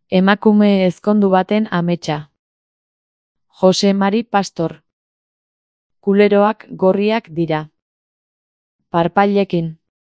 Emakume ezkondu baten ametsa. Jose Mari Pastor. Kuleroak gorriak dira. Parpailekin.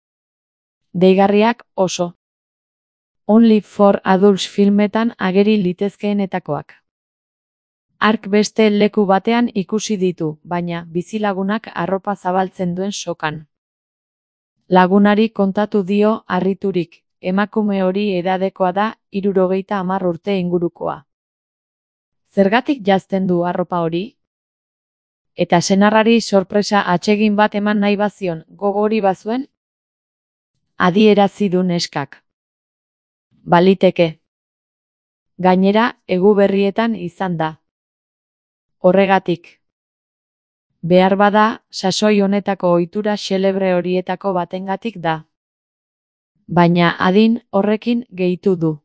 Deigarriak oso. Only for Adults filmetan ageri litezkeenetakoak. Hark beste leku batean ikusi ditu, baina bizilagunak arropa zabaltzen duen sokan. Lagunari kontatu dio harriturik, emakume hori edadekoa da, 70 urte ingurukoa. Zergatik janzten du arropa hori? Eta senarrari sorpresa atsegin bat eman nahi bazion, gogo hori bazuen? Adierazi du neskak. Baliteke. Gainera, Eguberrietan izan da. Horregatik. Behar bada, sasoi honetako ohitura xelebre horietako batengatik da. Baina adin horrekin gehitu du.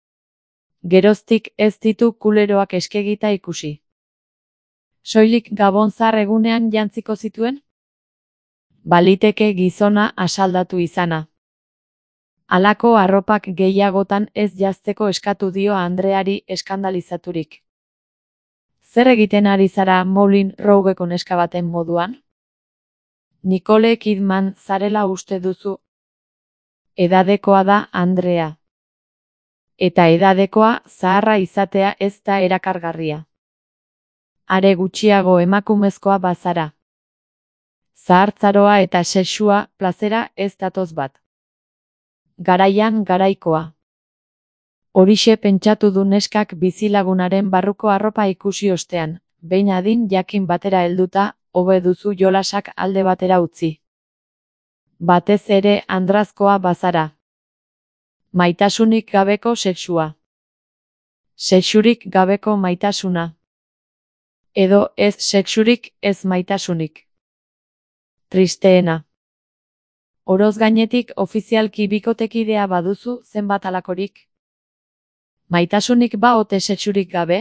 Geroztik ez ditu kuleroak eskegita ikusi. Soilik Gabon zar egunean jantziko zituen? Baliteke gizona asaldatu izana. Halako arropak gehiagotan ez janzteko eskatu dio Andreari eskandalizaturik. Zer egiten ari zara Moulin Rougeko neska baten moduan? Nicole Kidman zarela uste duzu? Edadekoa da Andrea. Eta edadekoa zaharra izatea ez da erakargarria. Are gutxiago emakumezkoa bazara. Zahartzaroa eta sexua plazera ez datoz bat. Garaian garaikoa. Horixe pentsatu du neskak bizilagunaren barruko arropa ikusi ostean, behin adin jakin batera helduta, hobe duzu jolasak alde batera utzi. Batez ere andrazkoa bazara. Maitasunik gabeko sexua. Sexurik gabeko maitasuna. Edo ez sexurik ez maitasunik. Tristeena. Oroz gainetik ofizialki bikotekidea baduzu zenbat halakorik? Maitasunik ba ote sexurik gabe?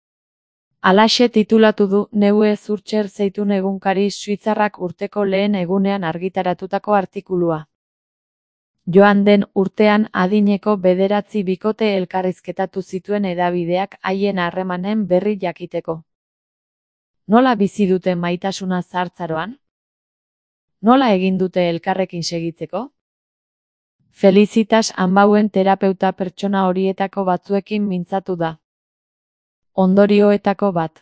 Halaxe titulatu du Neue Zürcher Zeitung egunkari suitzarrak urteko lehen egunean argitaratutako artikulua. Joan den urtean adineko 9 bikote elkarrizketatu zituen hedabideak haien harremanen berri jakiteko. Nola bizi dute maitasuna zahartzaroan? Nola egin dute elkarrekin segitzeko? Felicitas Anbauen terapeuta pertsona horietako batzuekin mintzatu da. Ondorioetako bat.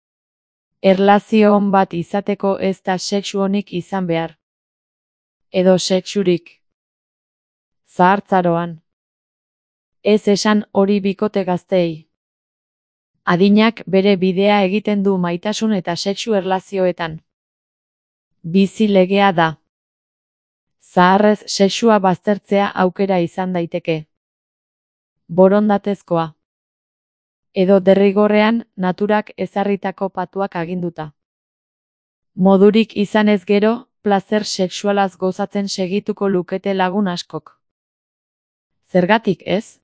Erlazio on bat izateko ez da sexu onik izan behar. Edo sexurik. Zahartzaroan. Ez esan hori bikote gazteei. Adinak bere bidea egiten du maitasun eta sexu erlazioetan. Bizi legea da. Zaharrez sexua baztertzea aukera izan daiteke. Borondatezkoa. Edo derrigorrean naturak ezarritako patuak aginduta. Modurik izanez gero, plazer sexualaz gozatzen segituko lukete lagun askok. Zergatik ez?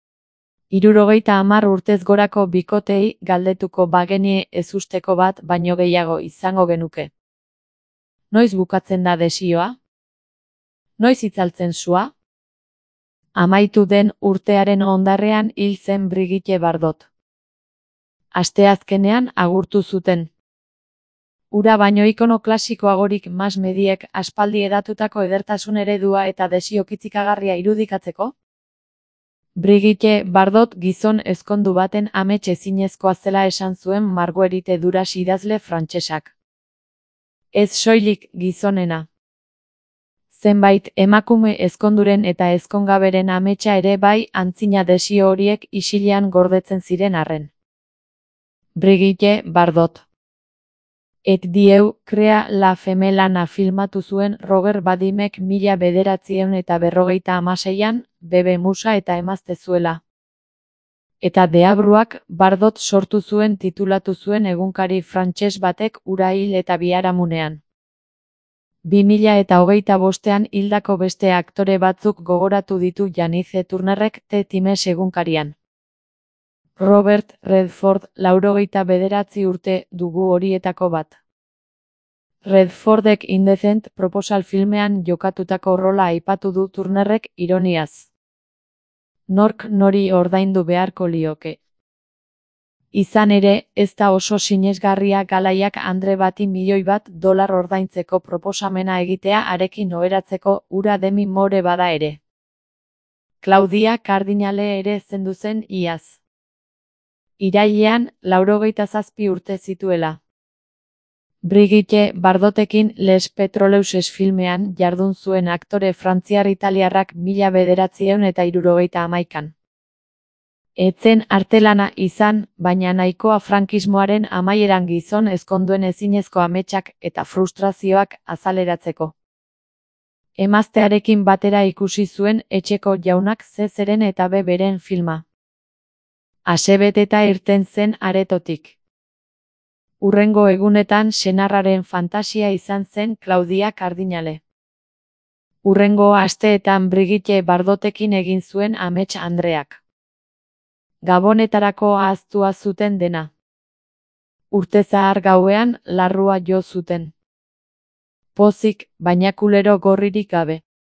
70 urtez gorako bikotei galdetuko bagenie ezusteko bat baino gehiago izango genuke. Noiz bukatzen da desioa? Noiz itzaltzen sua? Amaitu den urtearen ondarrean hil zen Brigitte Bardot. Asteazkenean agurtu zuten. Ura baino ikono klasikoagorik mass mediek aspaldi edatutako edertasun eredua eta desio kitzikagarria irudikatzeko? Brigitte Bardot gizon ezkondu baten amets ezinezkoa zela esan zuen Marguerite Duras idazle frantsesak. Ez soilik gizonena. Zenbait emakume ezkonduren eta ezkongaberen ametsa ere bai antzina desio horiek isilean gordetzen ziren arren. Brigitte Bardot. Et Dieu crea la femelana filmatu zuen Roger Vadimek 1956an, Bebe Musa eta emaztezuela. Eta deabruak Bardot sortu zuen titulatu zuen egunkari frantses batek ura hil eta biharamunean. 2025an hildako beste aktore batzuk gogoratu ditu Janice Turnerrek The Times egunkarian. Robert Redford 89 urte dugu horietako bat. Redfordek Indecent proposal filmean jokatutako rola aipatu du Turnerrek ironiaz. Nork nori ordaindu beharko lioke. Izan ere, ez da oso sinesgarria Galaiak andre bati $1.000.000 ordaintzeko proposamena egitea harekin oheratzeko hura Demi Moore bada ere. Claudia kardinale ere zendu zen iaz. Irailean, 97 urte zituela. Brigitte Bardotekin Les Petroleuses filmean jardun zuen aktore frantziar-italiarrak 1971an. Etzen artelana izan, baina nahikoa frankismoaren amaieran gizon ezkonduen ezinezko ametsak eta frustrazioak azaleratzeko. Emaztearekin batera ikusi zuen Etxeko Jaunak zeren eta beren filma. Asebeteta irten zen aretotik. Hurrengo egunetan senarraren fantasia izan zen Claudia kardinale. Hurrengo asteetan Brigitte Bardotekin egin zuen amets andreak. Gabonetarako ahaztua zuten dena. Urtezahar gauean larrua jo zuten. Pozik, baina kulero gorririk gabe.